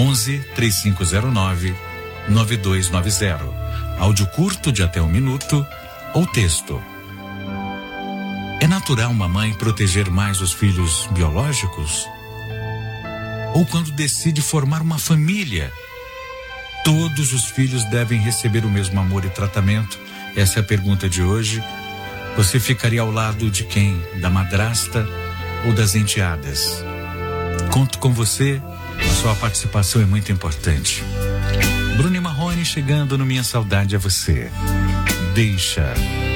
3509 9290. Áudio curto de até 1 minuto ou texto. É natural uma mãe proteger mais os filhos biológicos? Ou quando decide formar uma família, todos os filhos devem receber o mesmo amor e tratamento? Essa é a pergunta de hoje. Você ficaria ao lado de quem? Da madrasta ou das enteadas? Conto com você, a sua participação é muito importante. Bruno e Marrone chegando no Minha Saudade é Você. Deixa.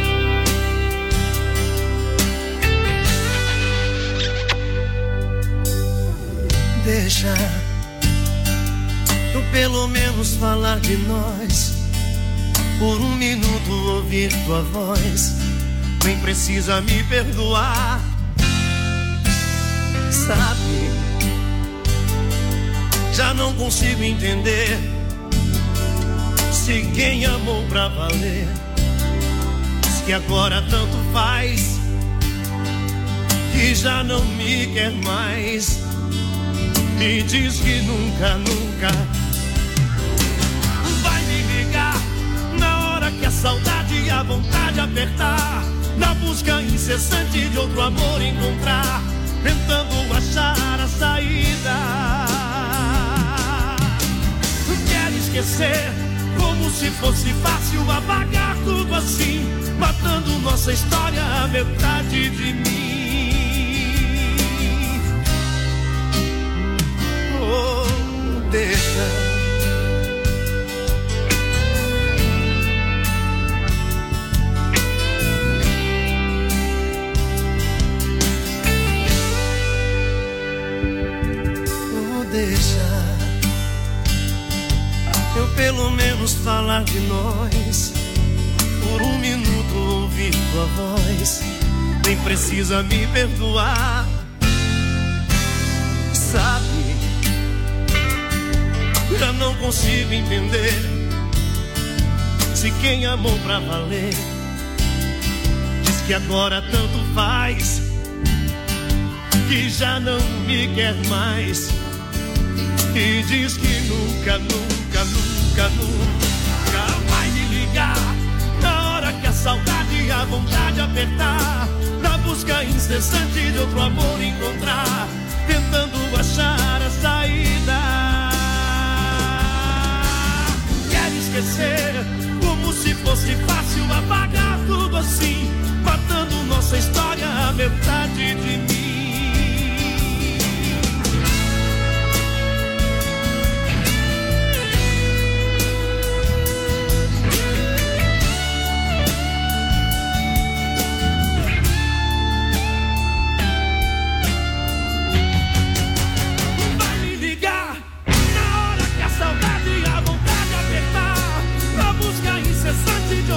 Deixa eu pelo menos falar de nós. Por 1 minuto ouvir tua voz. Nem precisa me perdoar. Sabe, já não consigo entender se quem amou pra valer diz que agora tanto faz, que já não me quer mais. Me diz que nunca, nunca vai me ligar na hora que a saudade e a vontade apertar, na busca incessante de outro amor encontrar, tentando achar a saída. Quero esquecer como se fosse fácil, apagar tudo assim, matando nossa história, a metade de mim. Oh, deixa. Oh, deixa eu pelo menos falar de nós. Por 1 minuto ouvir tua voz. Nem precisa me perdoar. Sabe, já não consigo entender se quem amou pra valer diz que agora tanto faz, que já não me quer mais. E diz que nunca, nunca, nunca, nunca vai me ligar na hora que a saudade e a vontade apertar, na busca incessante de outro amor encontrar, tentando achar a saída. Quero esquecer como se fosse fácil, apagar tudo assim, matando nossa história, a metade de mim. De outro amor encontrar, tentando achar a saída. Quero esquecer como se fosse fácil, apagar tudo assim, matando nossa história, a metade de mim. De outro amor encontrar, tentando achar a saída. Quero esquecer como se fosse fácil, apagar tudo assim, matando nossa história, a metade de mim.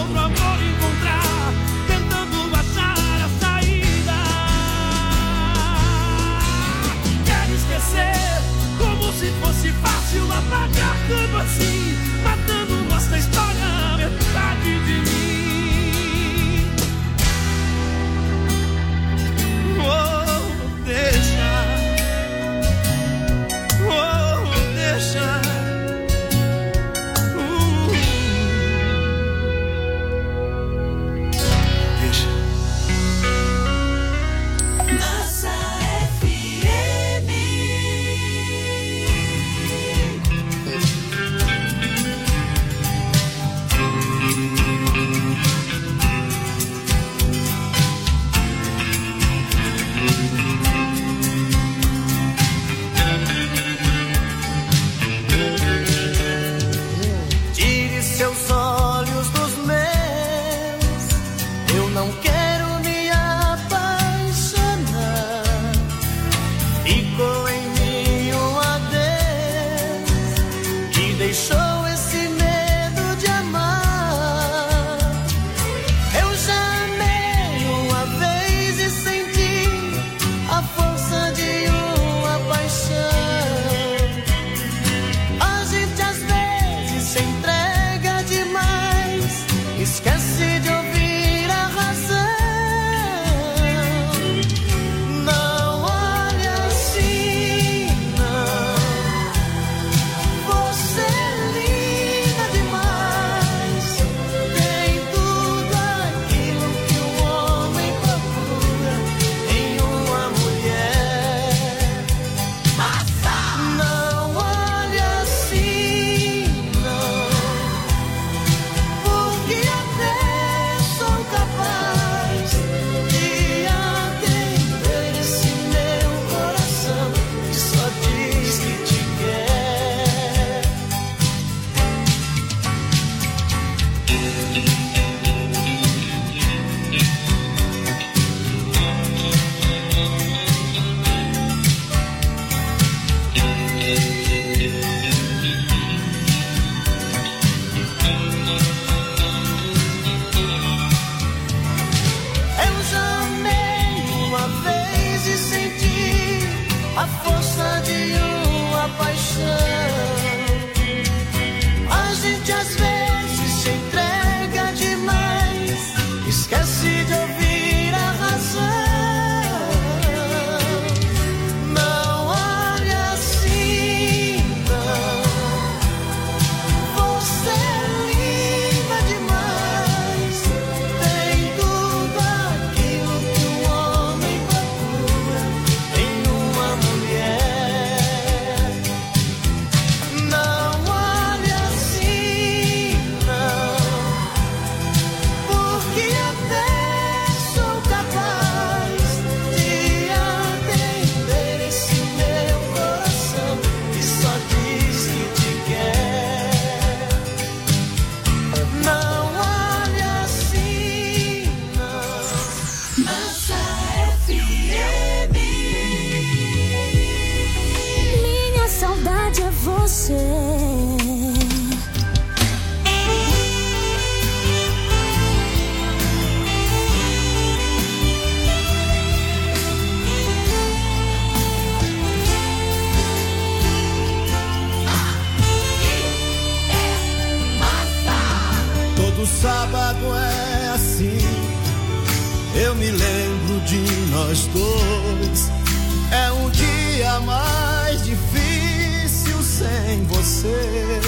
de nós dois. É um dia mais difícil sem você.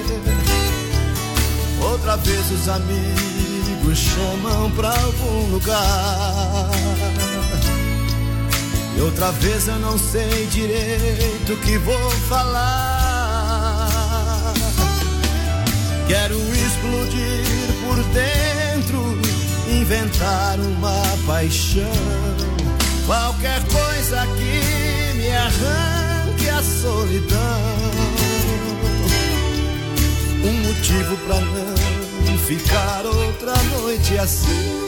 Outra vez os amigos chamam pra algum lugar. E outra vez eu não sei direito o que vou falar. Quero explodir por dentro, inventar uma paixão, qualquer coisa que me arranque a solidão. Um motivo pra não ficar outra noite assim,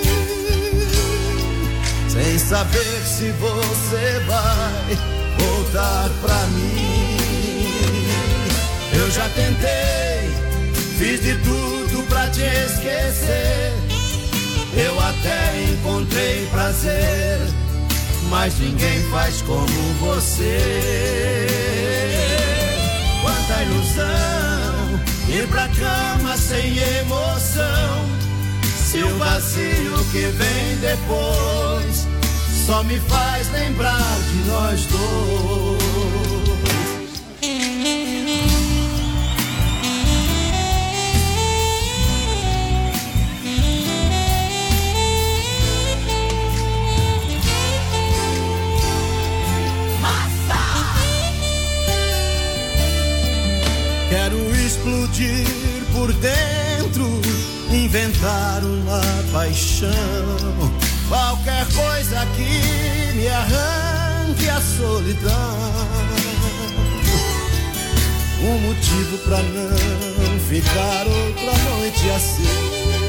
sem saber se você vai voltar pra mim. Eu já tentei, fiz de tudo pra te esquecer. Eu até encontrei prazer, mas ninguém faz como você. Quanta ilusão, ir pra cama sem emoção. Se o vazio que vem depois só me faz lembrar de nós dois. Quero explodir por dentro, inventar uma paixão, qualquer coisa que me arranque a solidão. Um motivo pra não ficar outra noite assim,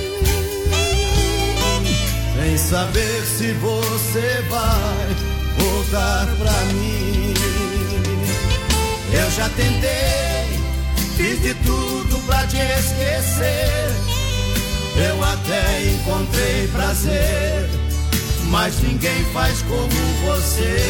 sem saber se você vai voltar pra mim. Eu já tentei, fiz de tudo pra te esquecer. Eu até encontrei prazer, mas ninguém faz como você.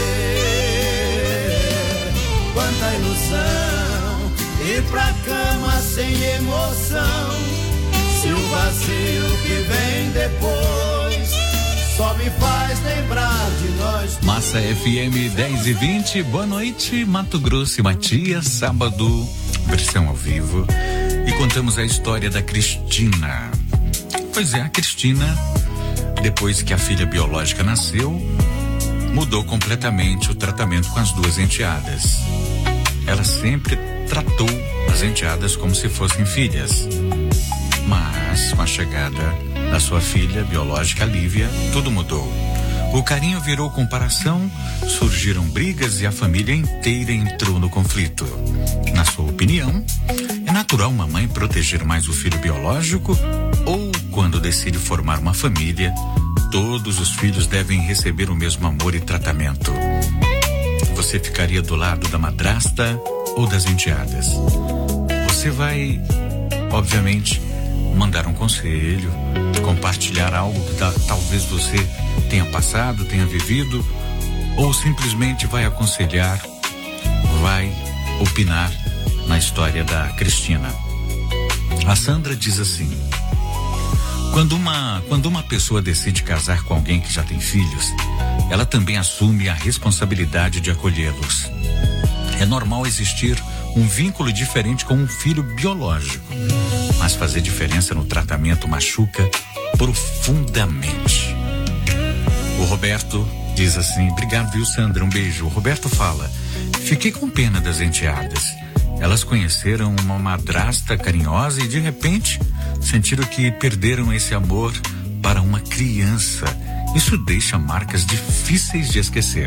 Quanta ilusão, ir pra cama sem emoção. Se o vazio que vem depois só me faz lembrar de nós. Massa FM 10:20, boa noite, Mato Grosso e Matias, sábado, versão ao vivo. E contamos a história da Cristina. Pois é, a Cristina, depois que a filha biológica nasceu, mudou completamente o tratamento com as duas enteadas. Ela sempre tratou as enteadas como se fossem filhas. Mas, com a chegada da sua filha biológica, Lívia, tudo mudou. O carinho virou comparação, surgiram brigas e a família inteira entrou no conflito. Na sua opinião, é natural uma mãe proteger mais o filho biológico ou, quando decide formar uma família, todos os filhos devem receber o mesmo amor e tratamento? Você ficaria do lado da madrasta ou das enteadas? Você vai, obviamente, mandar um conselho, compartilhar algo que talvez você tenha passado, tenha vivido, ou simplesmente vai aconselhar, vai opinar na história da Cristina. A Sandra diz assim: quando uma pessoa decide casar com alguém que já tem filhos, ela também assume a responsabilidade de acolhê-los. É normal existir um vínculo diferente com um filho biológico, mas fazer diferença no tratamento machuca profundamente. O Roberto diz assim: obrigado, viu, Sandra? Um beijo. O Roberto fala: fiquei com pena das enteadas. Elas conheceram uma madrasta carinhosa e de repente sentiram que perderam esse amor para uma criança. Isso deixa marcas difíceis de esquecer.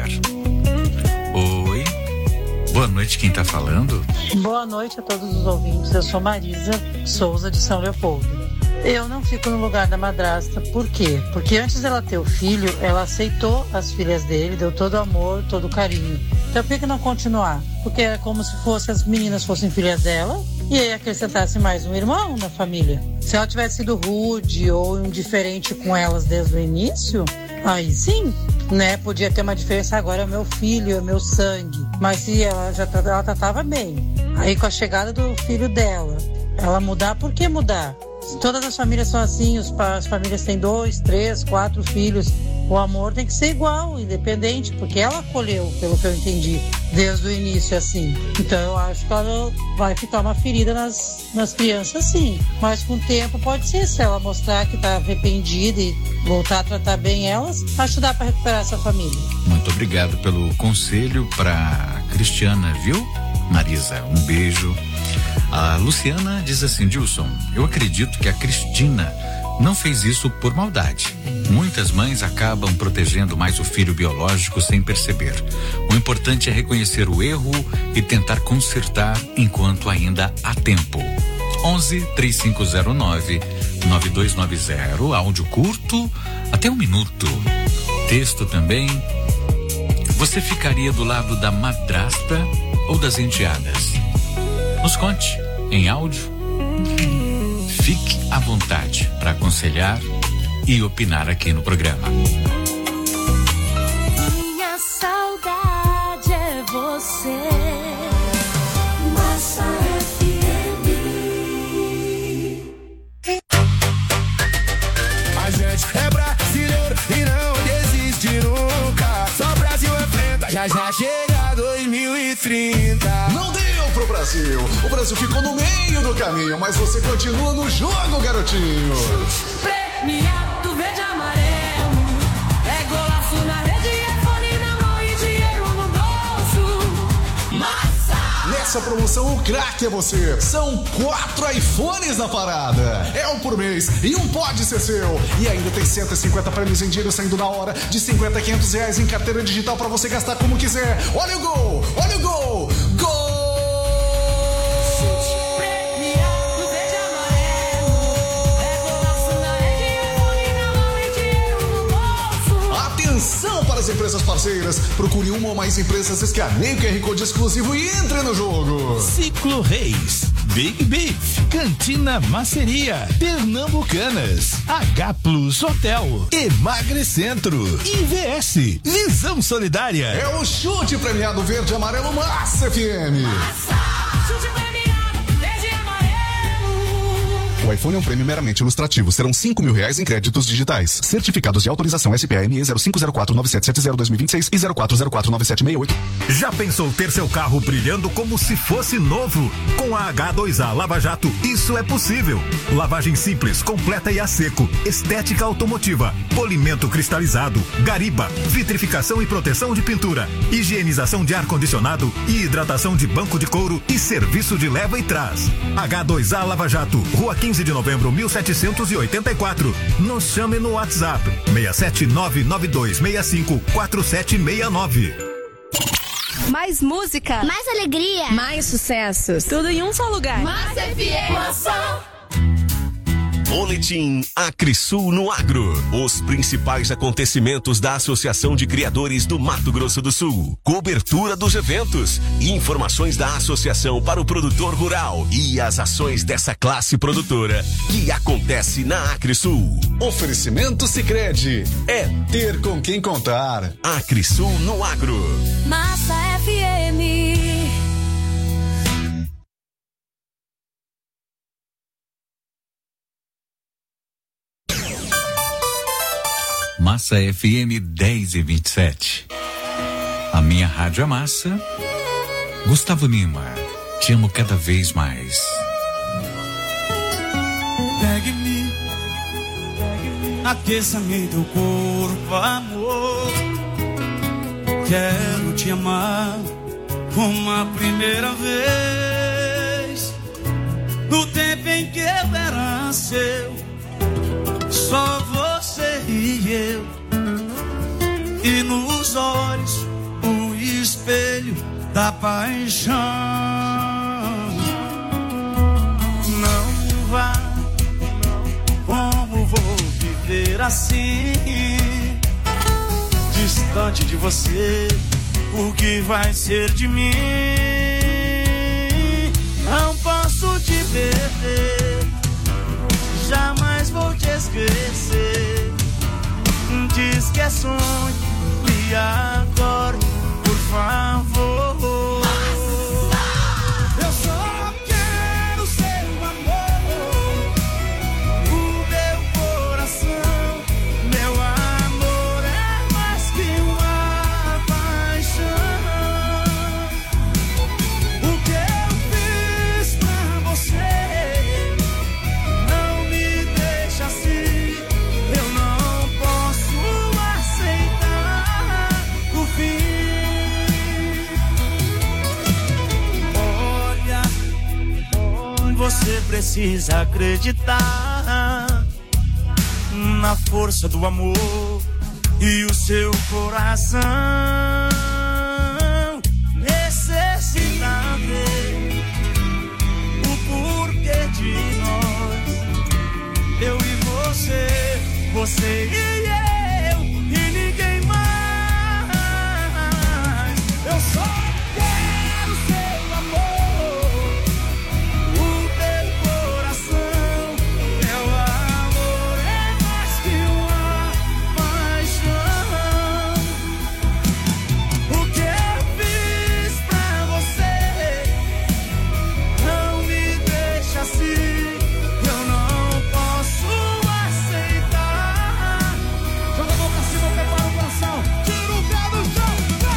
Oi, boa noite, quem tá falando? Boa noite a todos os ouvintes, eu sou Marisa Souza de São Leopoldo. Eu não fico no lugar da madrasta, por quê? Porque antes dela ter o filho, ela aceitou as filhas dele, deu todo o amor, todo o carinho. Então por que não continuar? Porque era como se as meninas fossem filhas dela e aí acrescentasse mais um irmão na família. Se ela tivesse sido rude ou indiferente com elas desde o início, aí sim, né? Podia ter uma diferença, agora é meu filho, é meu sangue. Mas se ela tratava bem. Aí com a chegada do filho dela, ela mudar, por que mudar? Todas as famílias são assim, as famílias têm 2, 3, 4 filhos O amor tem que ser igual, independente, porque ela acolheu, pelo que eu entendi, desde o início, assim. Então eu acho que ela vai ficar uma ferida nas crianças, sim. Mas com o tempo pode ser, se ela mostrar que tá arrependida e voltar a tratar bem elas, acho que dá para recuperar essa família. Muito obrigado pelo conselho para Cristiana, viu, Marisa? Um beijo. A Luciana diz assim: Dilson, eu acredito que a Cristina não fez isso por maldade. Muitas mães acabam protegendo mais o filho biológico sem perceber. O importante é reconhecer o erro e tentar consertar enquanto ainda há tempo. 11-3509-9290, áudio curto, até 1 minuto. Texto também. Você ficaria do lado da madrasta ou das enteadas? Nos conte em áudio. Fique à vontade para aconselhar e opinar aqui no programa. Minha saudade é você. Massa FM. A gente é brasileiro e não desiste nunca. Só Brasil enfrenta, já chega 2030. Não deu pro Brasil. O Brasil ficou no meio do caminho, mas você continua no jogo, garotinho. Premiado verde e amarelo. É golaço na rede, é fone na mão e dinheiro no bolso. Massa! Nessa promoção, o craque é você. São 4 iPhones na parada. É um por mês e um pode ser seu. E ainda tem 150 prêmios em dinheiro saindo na hora, de 50 a 500 reais em carteira digital pra você gastar como quiser. Olha o gol! Olha o gol! Gol! Atenção para as empresas parceiras. Procure uma ou mais empresas, escaneie o QR Code exclusivo e entre no jogo. Ciclo Reis, Big Beef, Cantina Maceria, Pernambucanas, H Plus Hotel, Emagrecentro, IVS, Visão Solidária. É o chute premiado verde e amarelo Massa FM. Massa! Chute premiado verde e amarelo. O iPhone é um prêmio meramente ilustrativo. Serão R$5.000 em créditos digitais. Certificados de autorização SPME 05049770-2026 e 04049768. Já pensou ter seu carro brilhando como se fosse novo? Com a H2A Lava Jato, isso é possível. Lavagem simples, completa e a seco. Estética automotiva. Polimento cristalizado. Gariba. Vitrificação e proteção de pintura. Higienização de ar-condicionado e hidratação de banco de couro e serviço de leva e trás. H2A Lava Jato, Rua 15 de novembro, 1784. Nos chame no WhatsApp 67992654769. Mais música, mais alegria, mais sucessos. Tudo em um só lugar. Massa FM. Massa. Boletim Acresul no Agro. Os principais acontecimentos da Associação de Criadores do Mato Grosso do Sul. Cobertura dos eventos. Informações da associação para o produtor rural e as ações dessa classe produtora que acontece na Acresul. Oferecimento Sicredi. É ter com quem contar. Acresul no Agro. Massa FM. Massa FM 10h27. A minha rádio é Massa. Gustavo Lima, te amo cada vez mais. Pegue-me, aqueça-me teu corpo, amor. Quero te amar como a primeira vez. No tempo em que eu era seu, só você e eu. E nos olhos o espelho da paixão. Não vá, como vou viver assim, distante de você, o que vai ser de mim? Não posso te perder, jamais vou te esquecer. Diz que é sonho e agora, por favor. Eu só quero ser um amor. O meu coração, meu amor é precisa acreditar na força do amor e o seu coração necessita ver o porquê de nós, eu e você, você e eu, e ninguém mais. Eu só quero seu amor, o teu coração. Meu amor é mais que uma paixão. O que eu fiz pra você não me deixa assim. Eu não posso aceitar. Joga a mão pra cima, prepara o coração. Tira o pé do chão.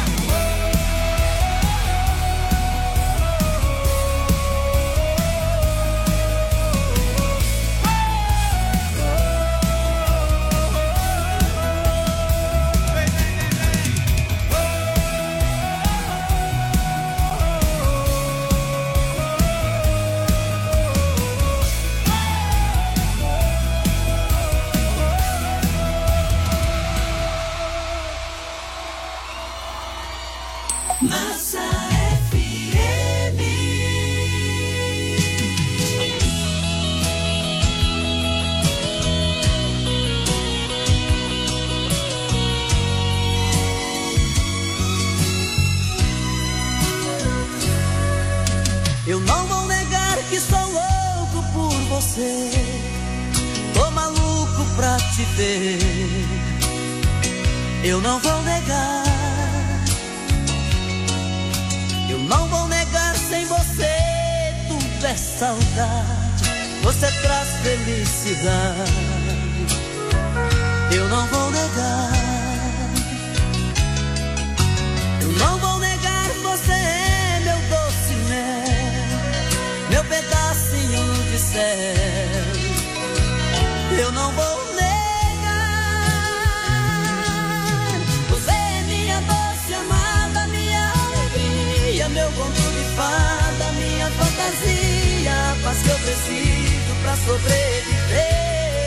Massa FM. Eu não vou negar que sou louco por você. Tô maluco pra te ver. Eu não vou negar. Eu não vou negar, sem você tudo é saudade. Você traz felicidade. Eu não vou negar. Eu não vou negar, você é meu doce mel, meu pedacinho de céu. Eu não vou negar. Você é minha doce amada, minha alegria, meu conto de fada, minha fantasia, a paz que eu preciso pra sobreviver.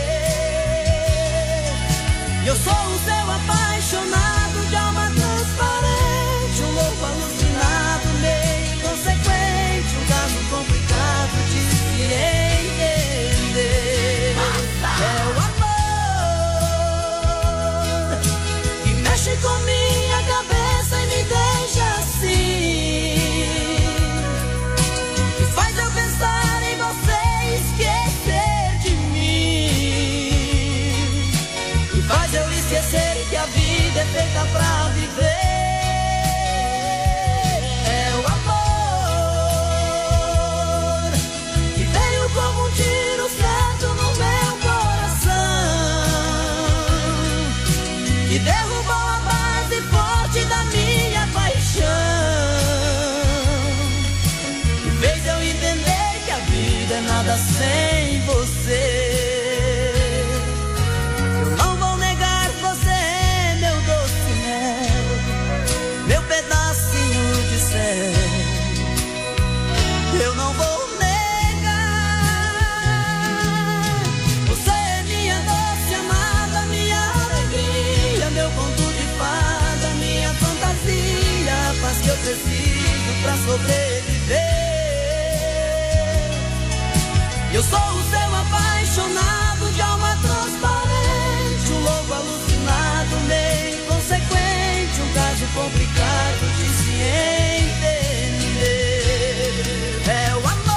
Eu sou o seu apaixonado, de alma transparente, um louco alucinado, meio inconsequente, um caso complicado de se entender. É o amor que mexe com minha cabeça e me deixa assim, que faz eu pensar em você e esquecer de mim, que faz eu esquecer que a vida é feita pra viver. É o amor que veio como um tiro certo no meu coração, que derrubou a base forte da minha paixão, que fez eu entender que a vida é nada sem você. Eu não vou negar, você é meu doce mel, meu pedacinho de céu. Eu não vou negar. Você é minha doce amada, minha alegria, meu conto de fada, minha fantasia, a paz que eu preciso pra sobreviver. Eu sou o seu apaixonado, de alma transparente, um louco alucinado, meio inconsequente, um caso complicado de se entender. É o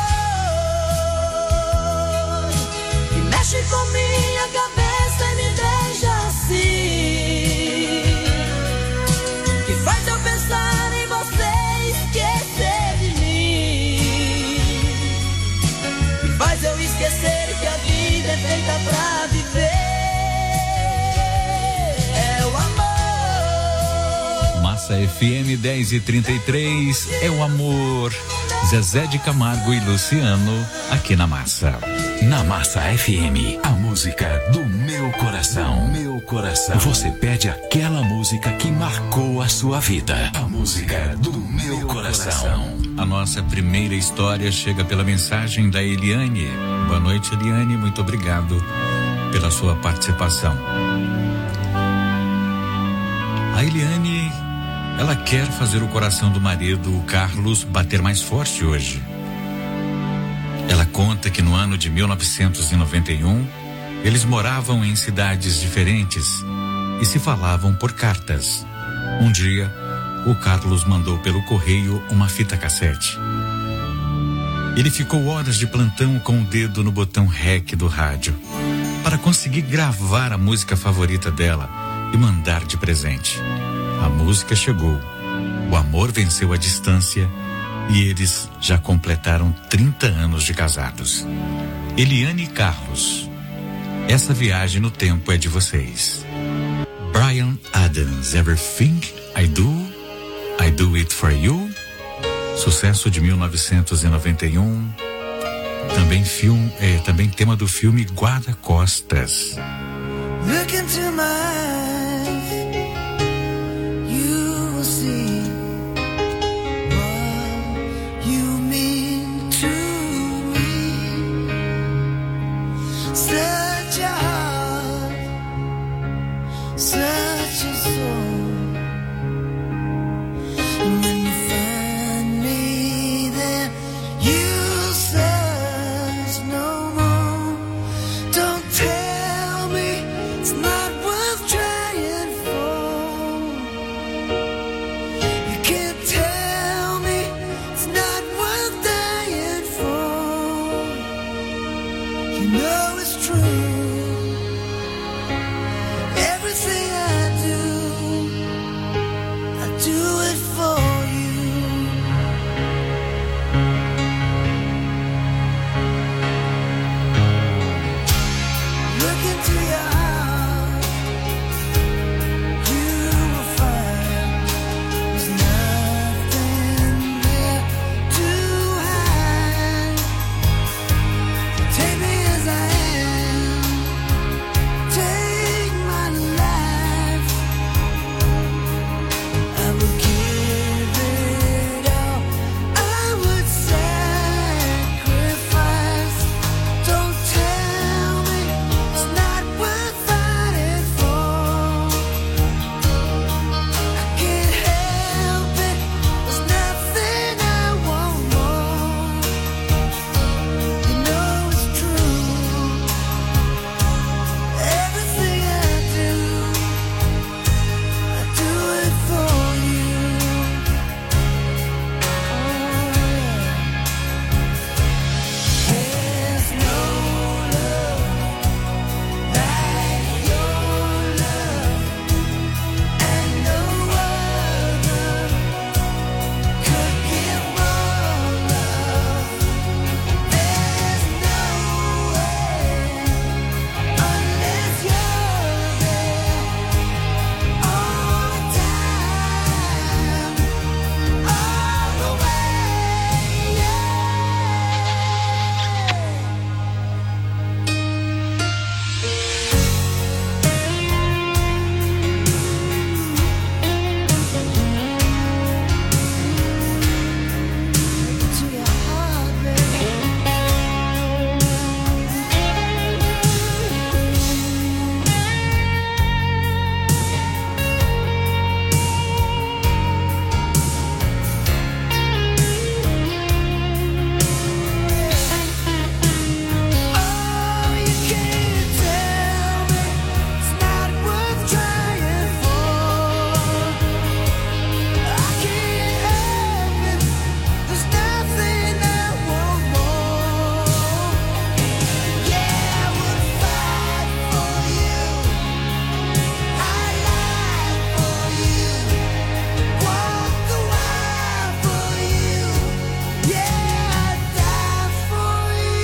amor que mexe com minha cabeça e me deixa assim, que faz eu pensar em você e esquecer de mim, que faz eu esquecer que a vida é feita pra viver. É o amor. Massa FM 10h33, é o amor. Zezé de Camargo e Luciano, aqui na Massa. Na Massa FM, a música do meu coração. Meu coração. Você pede aquela música que marcou a sua vida. A música do meu coração. A nossa primeira história chega pela mensagem da Eliane. Boa noite, Eliane. Muito obrigado pela sua participação. A Eliane, ela quer fazer o coração do marido, o Carlos, bater mais forte hoje. Ela conta que no ano de 1991, eles moravam em cidades diferentes e se falavam por cartas. Um dia, o Carlos mandou pelo correio uma fita cassete. Ele ficou horas de plantão com o dedo no botão REC do rádio para conseguir gravar a música favorita dela e mandar de presente. A música chegou, o amor venceu a distância e eles já completaram 30 anos de casados. Eliane e Carlos, essa viagem no tempo é de vocês. Bryan Adams, Everything I Do It For You, sucesso de 1991, também tema do filme Guarda-Costas. Look into my eyes, you will see what you mean to me. Such a heart, such a soul. And when you find me there, you'll search no more. Don't tell me it's not worth trying for. You can't tell me it's not worth dying for. You know it's true. Everything I do it for you. Look into your heart, you will find there's nothing there to hide. Take me as I am, take my life. I would give it all, I would sacrifice. Don't tell me it's not worth fighting for. I can't help it, there's nothing I want more. You know it's true. Everything I do it for you. There's no love like your love, and no other could give more love. There's no way unless you're there all the time, all the way. To your heart, baby. Oh, you can't tell me it's not worth trying for. I can't help it, there's nothing I want more. Yeah, I would fight for you, I lie for you, walk the wire for you. Yeah, I'd die for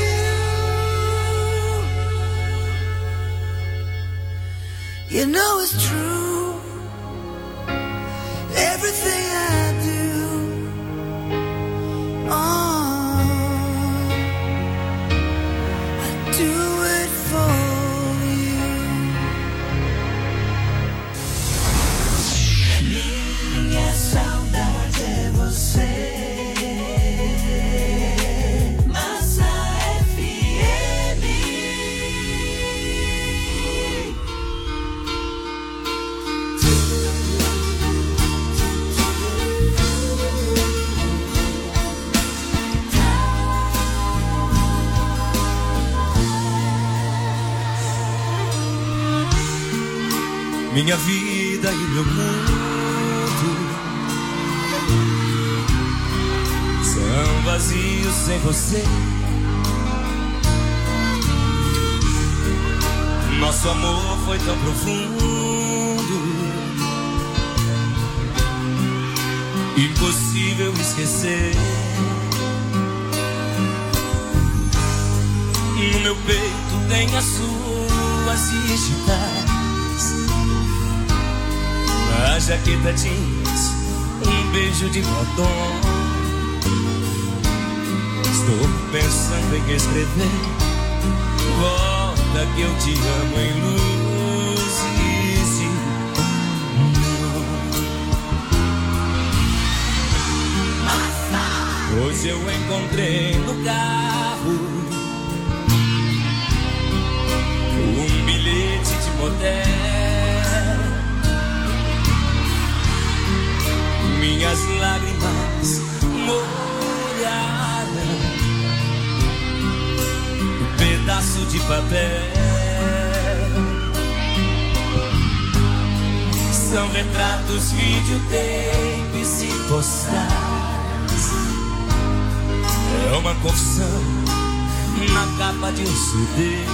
you. You know it's true. Everything I do, I do it for you. Minha saudade é você. minha vida e meu mundo são vazios sem você. Nosso amor foi tão profundo, impossível esquecer. No meu peito tem as suas digitais, na jaqueta jeans um beijo de batom. Estou pensando em escrever, volta que eu te amo em luzes de neon. Hoje eu encontrei no carro um bilhete de motel, minhas lágrimas molhadas, um pedaço de papel. São retratos, videotapes e postais. É uma confissão na capa de um CD.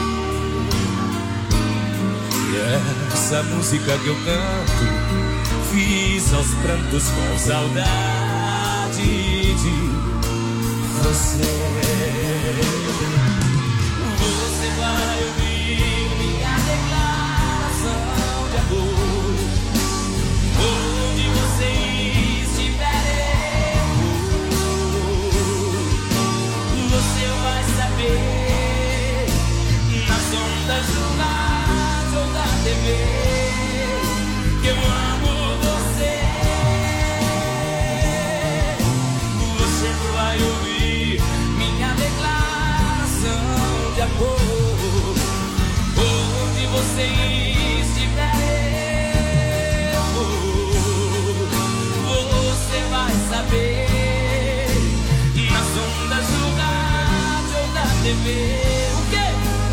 E essa música que eu canto fiz aos prantos com saudade de você. Você vai ouvir minha declaração de amor. Onde você estiver, você vai saber nas ondas do rádio ou da TV que eu amo você. Você vai ouvir minha declaração de amor. Onde você estiver, você vai saber nas ondas do rádio ou da TV. O quê?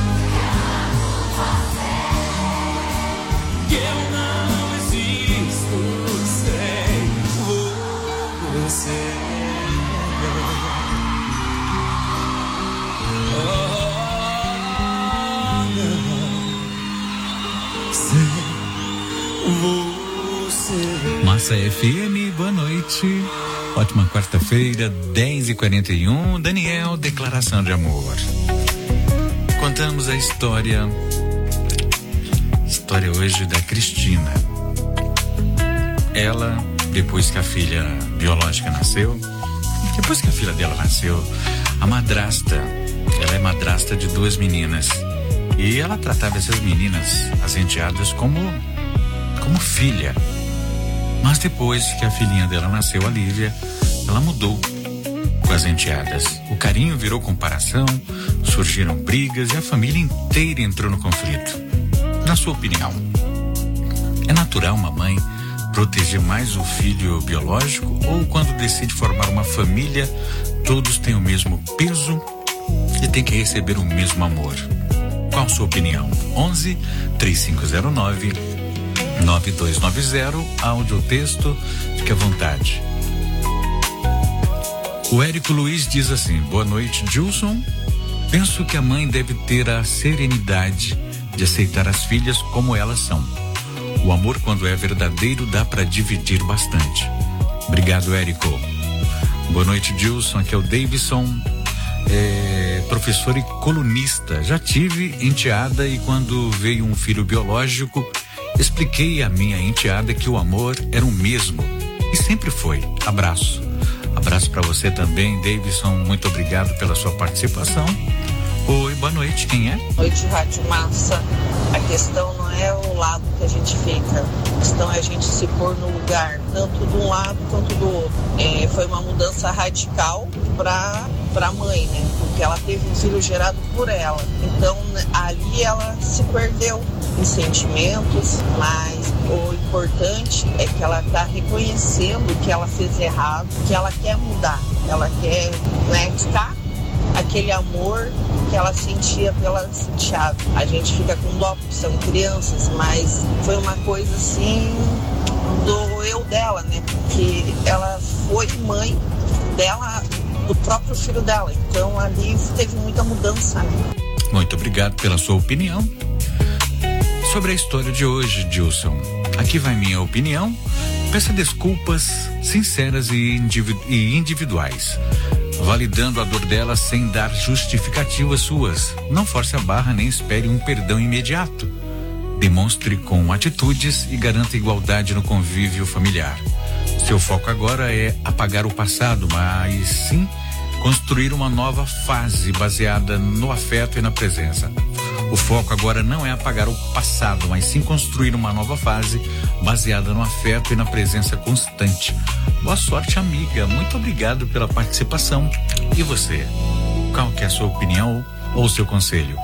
Que eu não existo sem você. Massa FM, boa noite. Ótima quarta-feira, 10h41. Daniel, declaração de amor. Contamos a história hoje da Cristina. Ela, depois que a filha biológica nasceu, depois que a filha dela nasceu, a madrasta, ela é madrasta de 2 meninas. E ela tratava essas meninas, as enteadas, como filha. Mas depois que a filhinha dela nasceu, a Lívia, ela mudou com as enteadas. O carinho virou comparação, surgiram brigas e a família inteira entrou no conflito. Na sua opinião, é natural uma mãe proteger mais o filho biológico ou quando decide formar uma família, todos têm o mesmo peso e têm que receber o mesmo amor? Qual a sua opinião? 11 3509 9290, áudio ou texto, fique à vontade. O Érico Luiz diz assim: boa noite, Gilson. Penso que a mãe deve ter a serenidade de aceitar as filhas como elas são. O amor, quando é verdadeiro, dá para dividir bastante. Obrigado, Érico. Boa noite, Gilson. Aqui é o Davidson, professor e colunista. Já tive enteada e quando veio um filho biológico, expliquei à minha enteada que o amor era o mesmo e sempre foi. Abraço. Abraço para você também, Davidson. Muito obrigado pela sua participação. Oi, boa noite. Quem é? Boa noite, Rádio Massa. A questão não é o lado que a gente fica. A questão é a gente se pôr no lugar, tanto de um lado quanto do outro. Foi uma mudança radical para a mãe, né? Porque ela teve um filho gerado por ela. Então, ali ela se perdeu em sentimentos, mas o importante é que ela está reconhecendo que ela fez errado, que ela quer mudar, ela quer, né, ficar aquele amor que que ela sentia pela enteada. A gente fica com dó, porque são crianças, mas foi uma coisa assim, doeu dela, né? Porque ela foi mãe dela, do próprio filho dela. Então ali teve muita mudança, né? Muito obrigado pela sua opinião sobre a história de hoje, Dilson. Aqui vai minha opinião. Peça desculpas sinceras e individuais, validando a dor dela sem dar justificativas suas. Não force a barra nem espere um perdão imediato. Demonstre com atitudes e garanta igualdade no convívio familiar. Seu foco agora é apagar o passado, mas sim construir uma nova fase baseada no afeto e na presença. O foco agora não é apagar o passado, mas sim construir uma nova fase baseada no afeto e na presença constante. Boa sorte, amiga. Muito obrigado pela participação. E você? Qual que é a sua opinião ou seu conselho?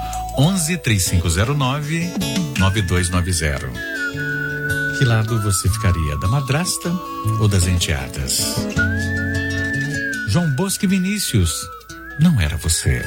11-3509-9290. Que lado você ficaria? Da madrasta ou das enteadas? João Bosco e Vinícius, não era você.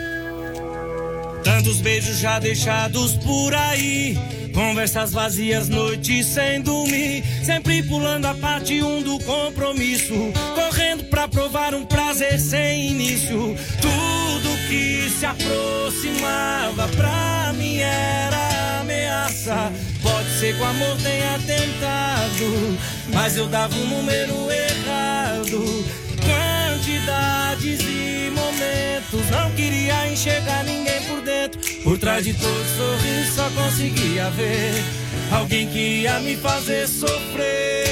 Tantos beijos já deixados por aí, conversas vazias, noites sem dormir, sempre pulando a parte 1 do compromisso, correndo pra provar um prazer sem início. Tudo que se aproximava pra mim era ameaça. Pode ser que o amor tenha tentado, mas eu dava um número errado. Quantidades e momentos, não queria enxergar ninguém por dentro. Por trás de todo sorriso só conseguia ver alguém que ia me fazer sofrer.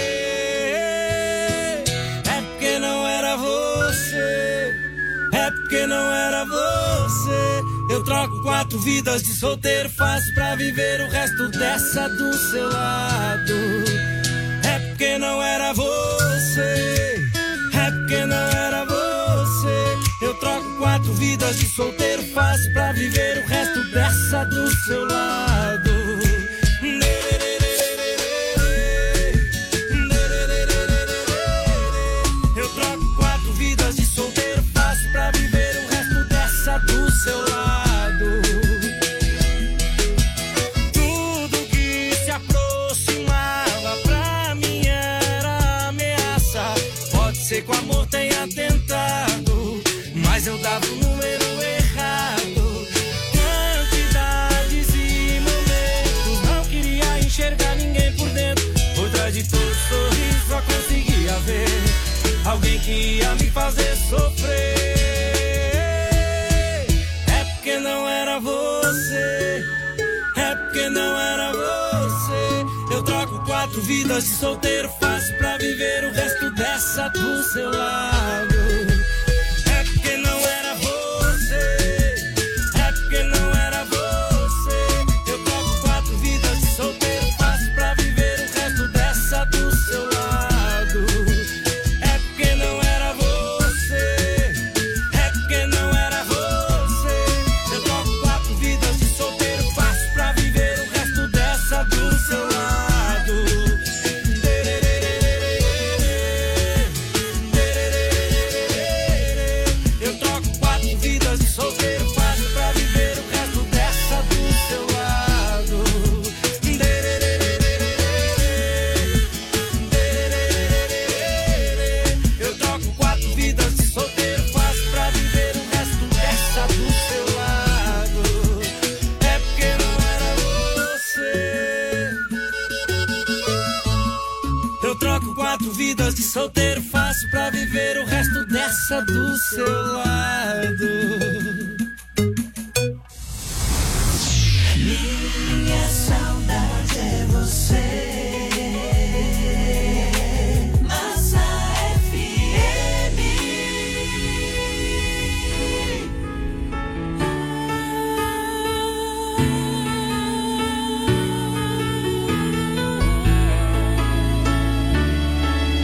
É porque não era você, é porque não era você. Eu troco 4 vidas de solteiro fácil pra viver o resto dessa do seu lado. É porque não era você, é porque não era você. Eu troco 4 vidas de solteiro fácil pra viver o resto dessa do seu lado. Eu troco 4 vidas de solteiro fácil pra viver o resto dessa do seu lado. Tudo que se aproximava pra mim era ameaça. Pode ser que o amor tenha tentado, mas eu dava o número errado. Quantidades e momentos, não queria enxergar ninguém por dentro. Por trás de todo sorriso só conseguia ver alguém que ia me fazer sofrer. É porque não era você, é porque não era você. Eu troco 4 vidas de solteiro fácil pra viver o resto dessa do seu lado. É porque não era você, é porque não era você. Eu troco 4 vidas de solteiro fácil pra viver o resto dessa do seu lado. É porque não era você, é porque não era você. Eu troco 4 vidas de solteiro fácil pra viver o resto dessa do seu lado. Eu troco 4 vidas de solteiro fácil pra viver o resto dessa do seu lado. Eu troco 4 vidas de solteiro fácil pra viver o resto dessa do seu lado. É porque não era você. Eu troco 4 vidas de solteiro fácil pra viver o resto dessa do seu lado. Minha saudade é você. Massa FM.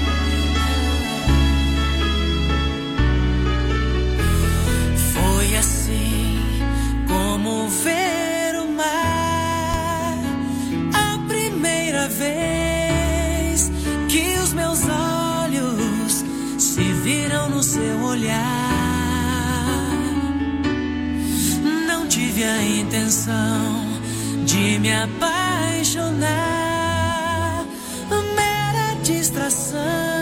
Foi assim tive a intenção de me apaixonar, mera distração,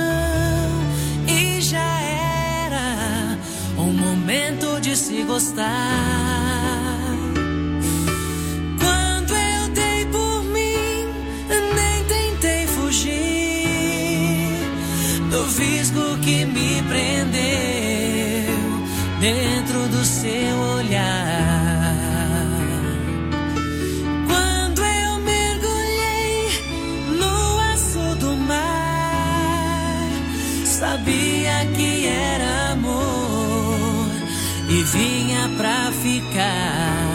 e já era um momento de se gostar. Quando eu dei por mim, nem tentei fugir do visgo que me prendeu dentro do seu olhar. Quando eu mergulhei no azul do mar, sabia que era amor e vinha pra ficar.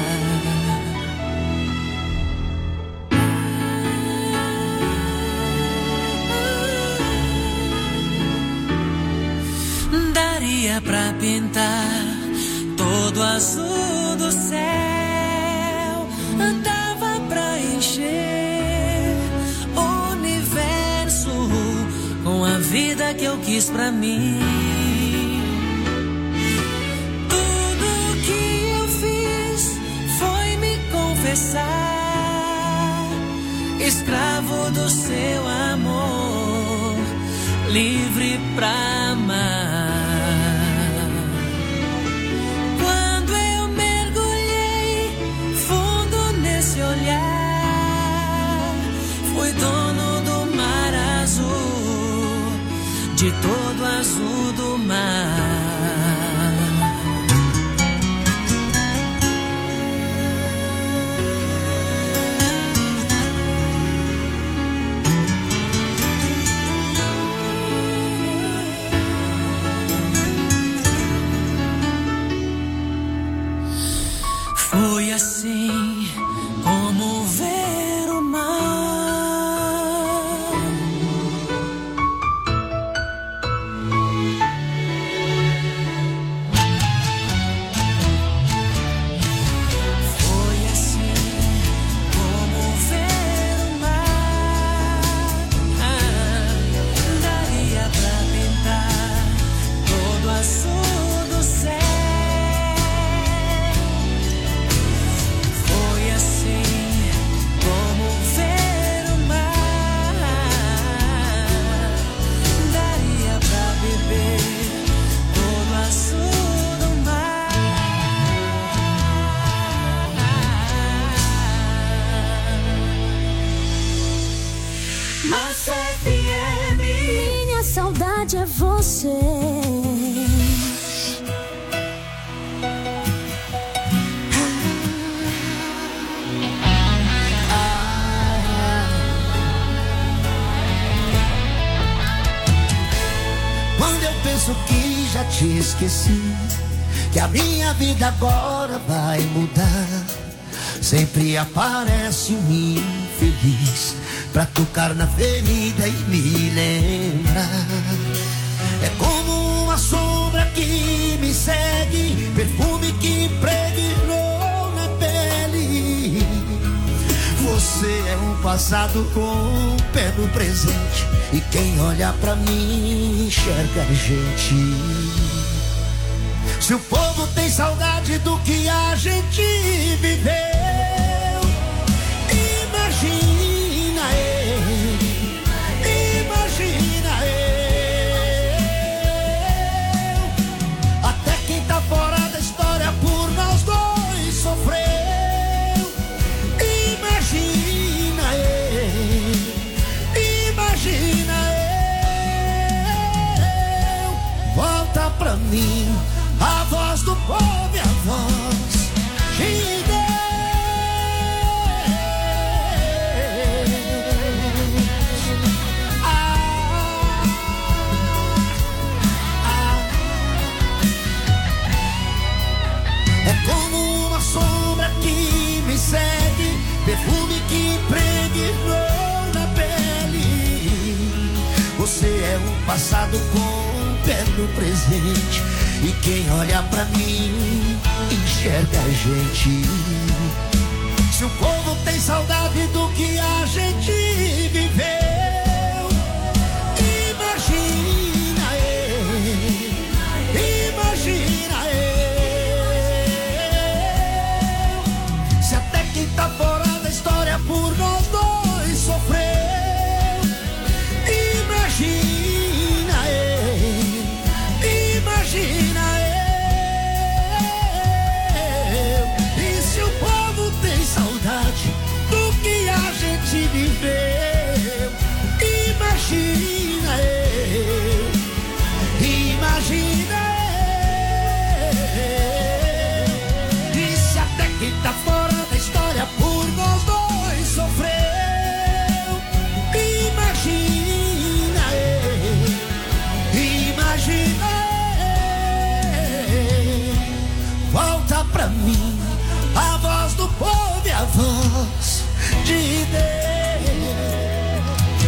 Daria pra pintar todo azul do céu, dava pra encher o universo com a vida que eu quis pra mim. Tudo que eu fiz foi me confessar, escravo do seu amor, livre pra amar. Quando eu mergulhei fundo nesse olhar, fui dono do mar azul, de todo azul do mar. Foi assim como ver o mar. Foi assim como ver o mar. Daria pra pintar todo azul do céu. Minha saudade é você. Quando eu penso que já te esqueci, que a minha vida agora vai mudar, sempre aparece um infeliz pra tocar na ferida e me lembrar. É como uma sombra que me segue, perfume que impregnou na pele. Você é um passado com um pé no presente, e quem olha pra mim enxerga a gente. Se o povo tem saudade do que a gente viveu, imagina eu, até quem tá fora da história por nós dois sofreu. Imagina eu, volta pra mim a voz do povo e a voz de Deus. É como uma sombra que me segue, perfume que impregnou na pele. Você é um passado com um pé no presente, e quem olha pra mim enxerga a gente. Se o povo tem saudade do que a gente viveu, imagina eu, de Deus.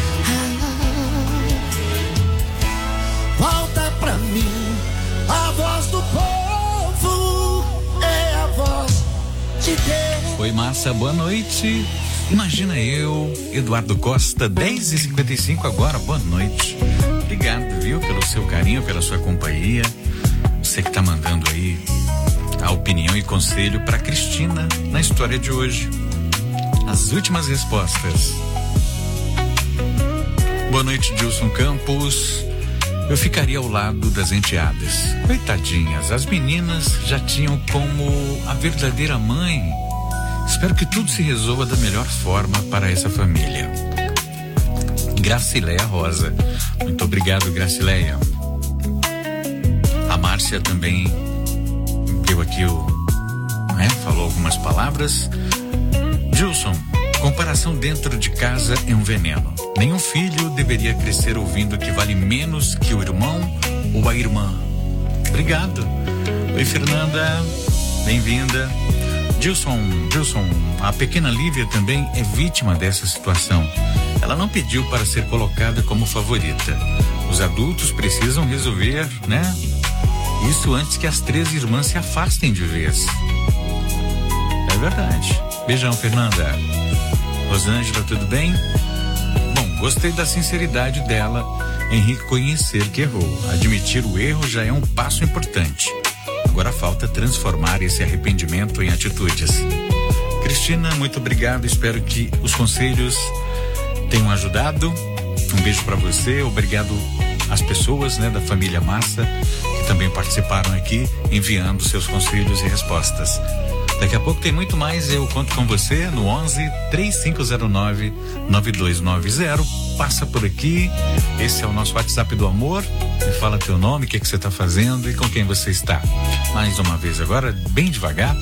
Volta pra mim, a voz do povo é a voz de Deus. Oi, Massa, boa noite. Imagina eu, Eduardo Costa, 10h55 agora, boa noite. Obrigado, viu, pelo seu carinho, pela sua companhia. Você que tá mandando aí a opinião e conselho para Cristina na história de hoje. As últimas respostas. Boa noite, Dilson Campos. Eu ficaria ao lado das enteadas. Coitadinhas, as meninas já tinham como a verdadeira mãe. Espero que tudo se resolva da melhor forma para essa família. Gracileia Rosa. Muito obrigado, Gracileia. A Márcia também deu aqui falou algumas palavras. Gilson, comparação dentro de casa é um veneno. Nenhum filho deveria crescer ouvindo que vale menos que o irmão ou a irmã. Obrigado. Oi, Fernanda. Bem-vinda. Gilson, a pequena Lívia também é vítima dessa situação. Ela não pediu para ser colocada como favorita. Os adultos precisam resolver, né? Isso antes que as 3 irmãs se afastem de vez. É verdade. Beijão, Fernanda. Rosângela, tudo bem? Bom, gostei da sinceridade dela em reconhecer que errou. Admitir o erro já é um passo importante. Agora falta transformar esse arrependimento em atitudes. Cristina, muito obrigado. Espero que os conselhos tenham ajudado. Um beijo para você. Obrigado às pessoas, né, da família Massa que também participaram aqui, enviando seus conselhos e respostas. Daqui a pouco tem muito mais. Eu conto com você no 11-3509-9290. Passa por aqui. Esse é o nosso WhatsApp do amor. Me fala teu nome, o que você está fazendo e com quem você está. Mais uma vez agora, bem devagar.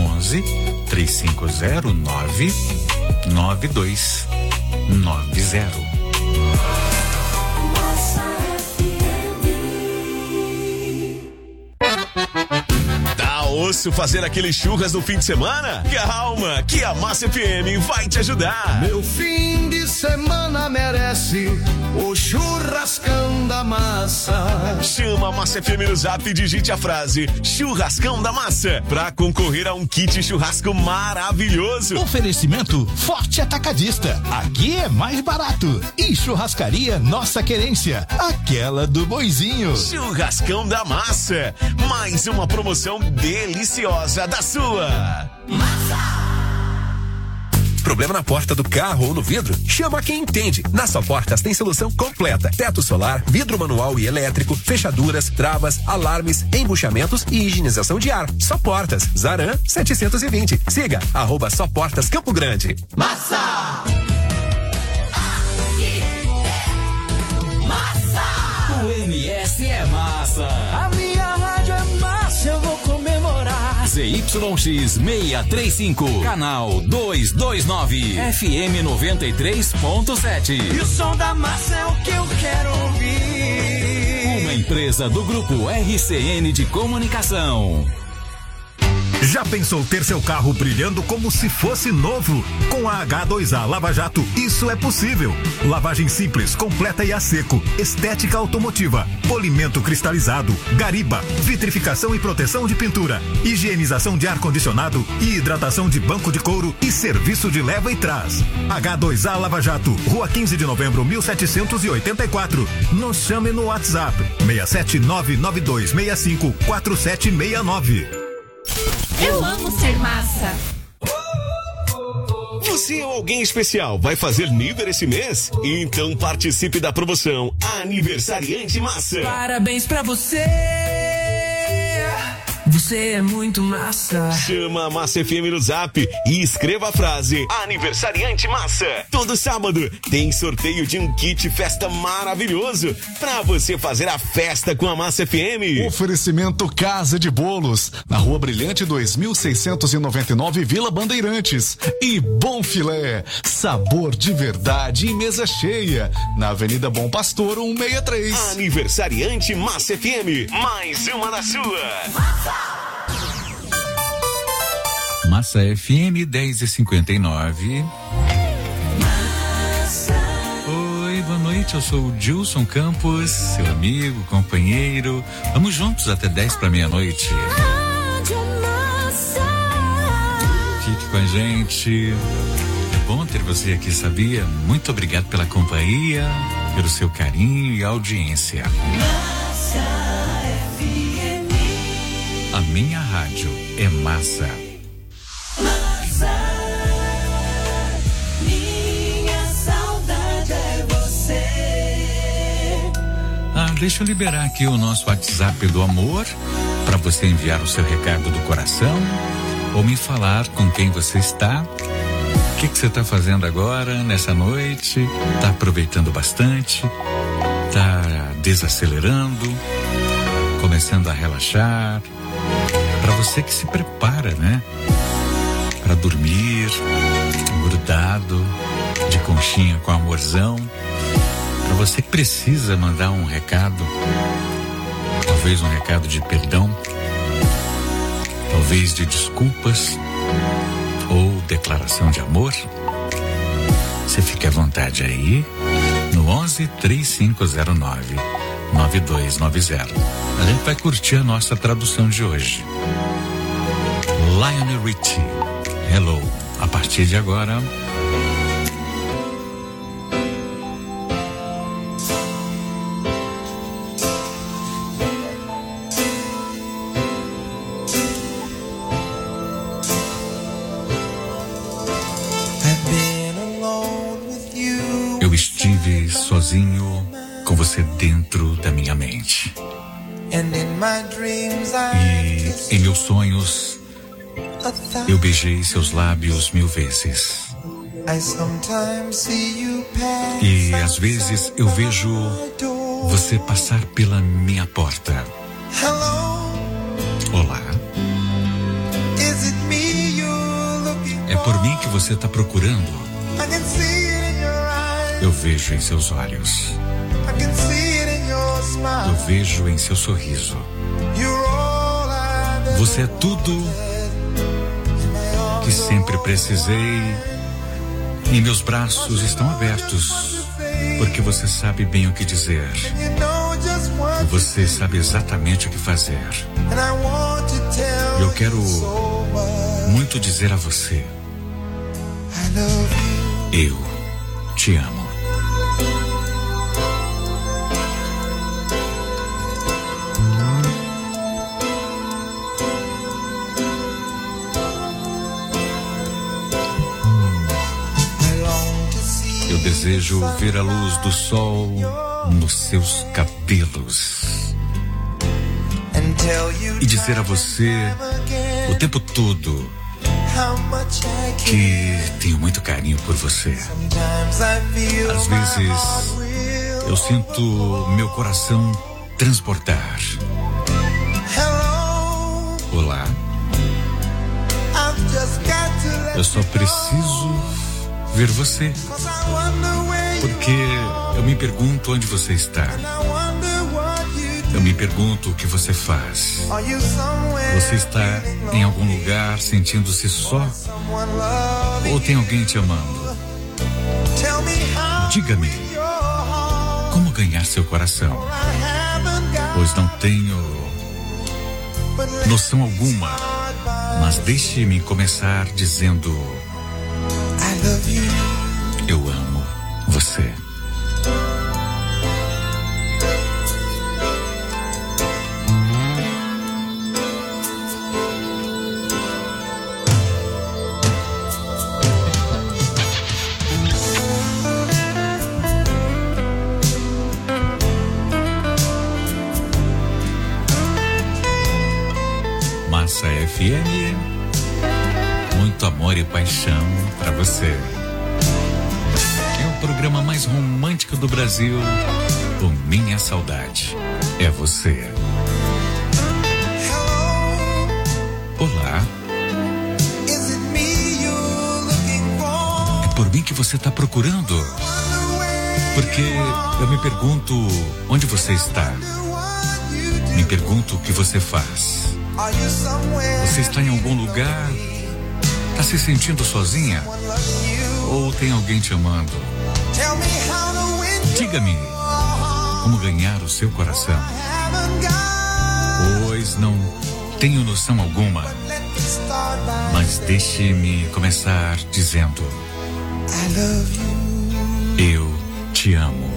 11-3509-9290. Osso fazer aquele churras no fim de semana? Calma, que a Massa FM vai te ajudar. Meu fim de semana merece o churrascão da massa. Chama a Massa FM no Zap e digite a frase Churrascão da Massa pra concorrer a um kit churrasco maravilhoso. Oferecimento Forte Atacadista. Aqui é mais barato. E Churrascaria Nossa Querência, aquela do Boizinho. Churrascão da Massa, mais uma promoção deliciosa da sua Massa. Problema na porta do carro ou no vidro? Chama quem entende. Na Só Portas tem solução completa. Teto solar, vidro manual e elétrico, fechaduras, travas, alarmes, embuchamentos e higienização de ar. Só Portas, Zaran 720. Siga @Só Portas Campo Grande. Massa! Massa! O MS é massa. A minha rádio é massa, eu vou comemorar. ZYX 635, canal 229, FM 93.7. E o som da massa é o que eu quero ouvir. Uma empresa do grupo RCN de Comunicação. Já pensou ter seu carro brilhando como se fosse novo? Com a H2A Lava Jato, isso é possível. Lavagem simples, completa e a seco, estética automotiva, polimento cristalizado, gariba, vitrificação e proteção de pintura, higienização de ar-condicionado e hidratação de banco de couro e serviço de leva e trás. H2A Lava Jato, Rua 15 de Novembro, 1784. Nos chame no WhatsApp 67992654769. Eu amo ser massa. Você ou alguém especial vai fazer nível esse mês? Então participe da promoção Aniversariante Massa. Parabéns pra você. Você é muito massa. Chama a Massa FM no Zap e escreva a frase Aniversariante Massa. Todo sábado tem sorteio de um kit festa maravilhoso pra você fazer a festa com a Massa FM. Oferecimento Casa de Bolos, na Rua Brilhante 2699, Vila Bandeirantes. E Bom Filé, sabor de verdade e mesa cheia, na Avenida Bom Pastor 163. Aniversariante Massa FM, mais uma da sua. Massa FM 10h59. noite, eu sou o Gilson Campos, seu amigo, companheiro. Vamos juntos até 10 para meia-noite. Fique com a gente. É bom ter você aqui, sabia? Muito obrigado pela companhia, pelo seu carinho e audiência. A minha rádio é massa. Deixa eu liberar aqui o nosso WhatsApp do amor para você enviar o seu recado do coração ou me falar com quem você está. O que você está fazendo agora, nessa noite? Está aproveitando bastante? Está desacelerando? Começando a relaxar? Para você que se prepara, né? Para dormir, grudado, de conchinha com amorzão. Para você que precisa mandar um recado, talvez um recado de perdão, talvez de desculpas ou declaração de amor, você fique à vontade aí no 11-3509-9290. A gente vai curtir a nossa tradução de hoje. Lionel Richie, Hello, a partir de agora. Sozinho com você dentro da minha mente. E em meus sonhos eu beijei seus lábios 1000 vezes. E às vezes eu vejo você passar pela minha porta. Olá. É por mim que você está procurando. Eu vejo em seus olhos. Eu vejo em seu sorriso. Você é tudo que sempre precisei. E meus braços estão abertos, porque você sabe bem o que dizer. Você sabe exatamente o que fazer. Eu quero muito dizer a você: eu te amo. Eu desejo ver a luz do sol nos seus cabelos e dizer a você o tempo todo que tenho muito carinho por você. Às vezes eu sinto meu coração transportar. Olá. Eu só preciso ver você, porque eu me pergunto onde você está. Eu me pergunto o que você faz. Você está em algum lugar sentindo-se só? Ou tem alguém te amando? Diga-me, como ganhar seu coração? Pois não tenho noção alguma, mas deixe-me começar dizendo: eu amo você. Massa FM, muito amor e paixão pra você. É o programa mais romântico do Brasil. O Minha Saudade é você. Olá. É por mim que você está procurando? Porque eu me pergunto onde você está. Me pergunto o que você faz. Você está em algum lugar? Está se sentindo sozinha? Ou tem alguém te amando? Diga-me como ganhar o seu coração, pois não tenho noção alguma. Mas deixe-me começar dizendo: eu te amo.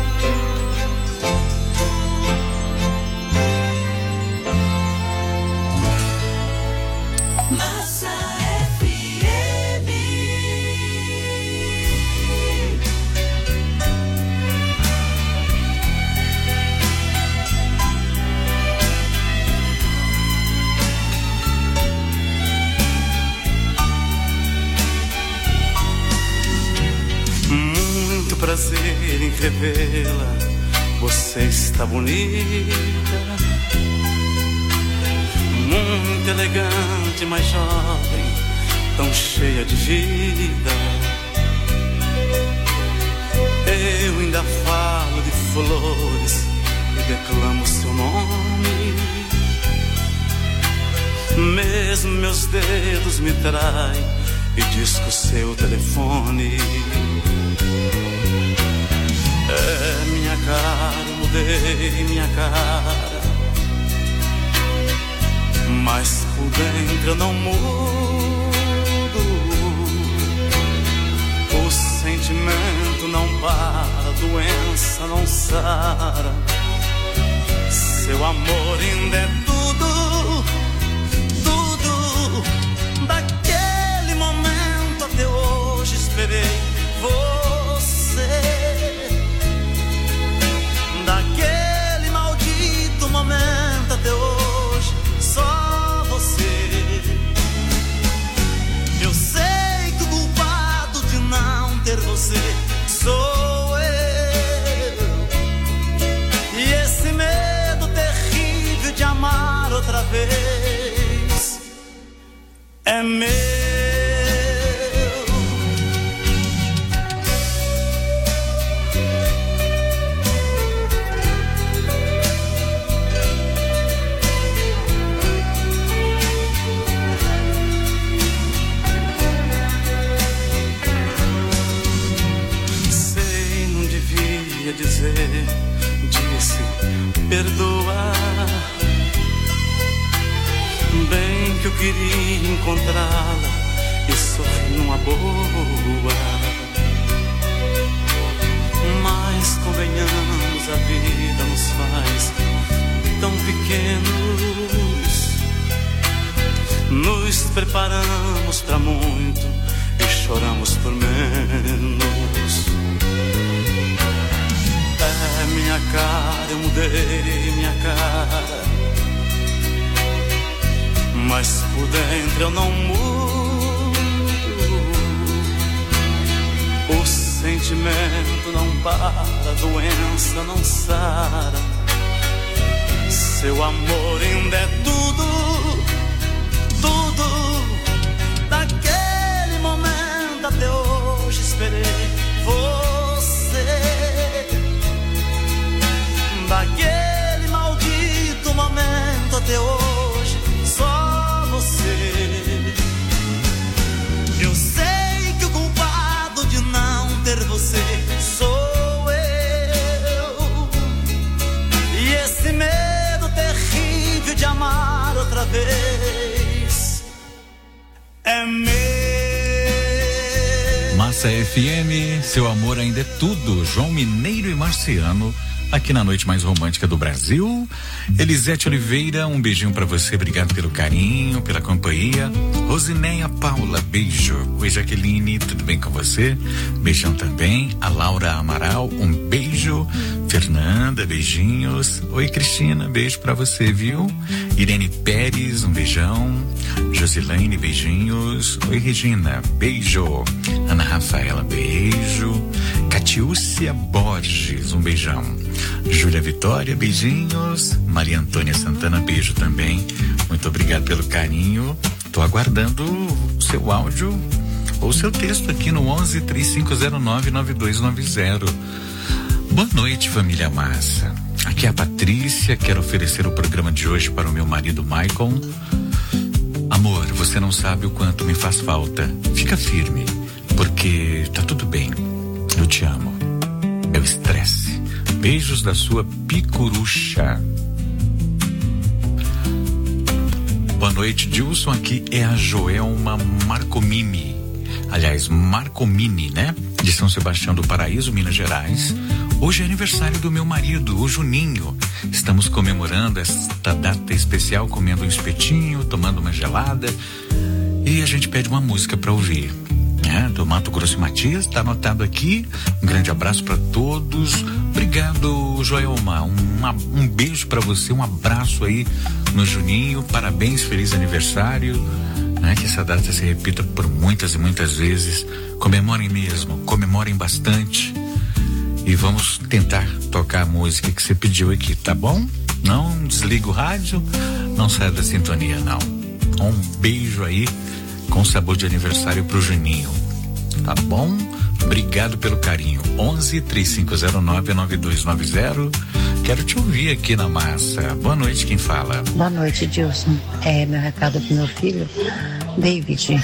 Massa FM. Muito prazer em revê-la. Você está bonita, muito elegante, mais jovem, tão cheia de vida. Eu ainda falo de flores e declamo seu nome. Mesmo meus dedos me traem e disco seu telefone. É minha cara, mudei minha cara, mas por dentro eu não mudo. O sentimento não para, a doença não sara. Seu amor ainda é tudo, tudo. Daquele momento até hoje esperei você. Daquele maldito momento até hoje, só você. Eu sei que o culpado de não ter você sou eu. E esse medo terrível de amar outra vez é meu. Disse, perdoa. Bem que eu queria encontrá-la e sorrir numa boa. Mas convenhamos, a vida nos faz tão pequenos. Nos preparamos pra muito e choramos por menos. É minha cara, eu mudei minha cara, mas por dentro eu não mudo. O sentimento não para, a doença não sara. Seu amor ainda é tudo, tudo. Daquele momento até hoje esperei você. Daquele maldito momento até hoje, só você. Eu sei que o culpado de não ter você sou eu. E esse medo terrível de amar outra vez é meu. Massa FM, seu amor ainda é tudo. João Mineiro e Marciano, aqui na noite mais romântica do Brasil. Elisete Oliveira, um beijinho pra você, obrigado pelo carinho, pela companhia. Rosineia Paula, beijo. Oi Jaqueline, tudo bem com você? Beijão também. A Laura Amaral, um beijo. Fernanda, beijinhos. Oi Cristina, beijo pra você, viu? Irene Pérez, um beijão. Josilene, beijinhos. Oi Regina, beijo. Ana Rafaela, beijo. Catiúcia Borges, um beijão. Júlia Vitória, beijinhos. Maria Antônia Santana, beijo também. Muito obrigado pelo carinho. Tô aguardando o seu áudio ou seu texto aqui no 11-3509-9290. Boa noite, família Massa. Aqui é a Patrícia. Quero oferecer o programa de hoje para o meu marido Maicon. Amor, você não sabe o quanto me faz falta. Fica firme, porque tá tudo bem. Eu te amo. é o estresse. Beijos da sua picurucha. Boa noite, Dilson. Aqui é a Joelma Marcomini. Aliás, Marcomini, né? De São Sebastião do Paraíso, Minas Gerais. Hoje é aniversário do meu marido, o Juninho. Estamos comemorando esta data especial, comendo um espetinho, tomando uma gelada. E a gente pede uma música para ouvir. Do Mato Grosso e Matias, tá anotado aqui. Um grande abraço para todos. Obrigado, Joelma. Um beijo para você, um abraço aí no Juninho. Parabéns, feliz aniversário. Que essa data se repita por muitas e muitas vezes. Comemorem mesmo, comemorem bastante. E vamos tentar tocar a música que você pediu aqui, tá bom? Não desliga o rádio, não sai da sintonia, não. Um beijo aí com sabor de aniversário pro Juninho, tá bom? Obrigado pelo carinho. 11-3509-9290. Quero te ouvir aqui na massa. Boa noite, quem fala? Boa noite, Dilson. Meu recado pro meu filho, David.